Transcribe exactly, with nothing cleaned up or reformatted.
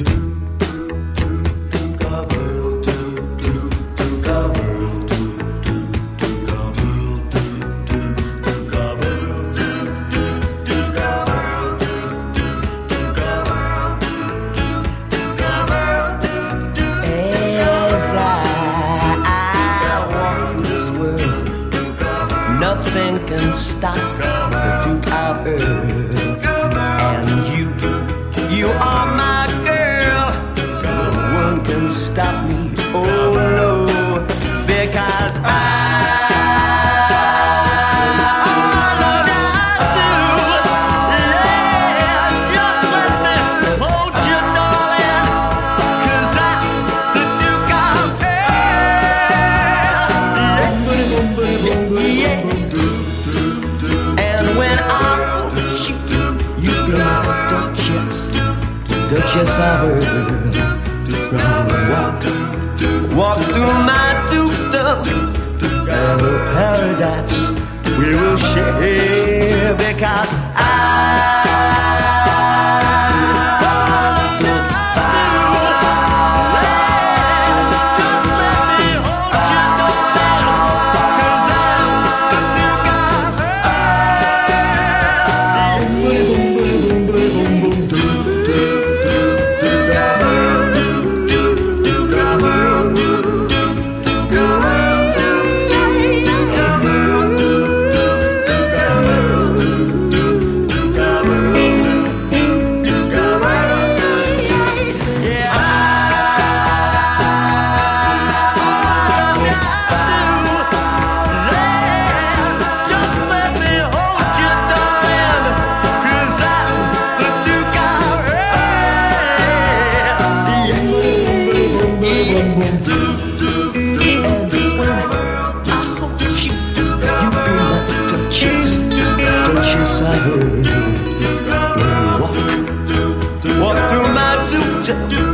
Nothing can stop the Duke of Earl. And you, you are my girl. No one can stop me, oh no, because I Duchess of Earl. Walk, walk through my dukedom, and the paradise we will share, because I walk, walk through my dukedom.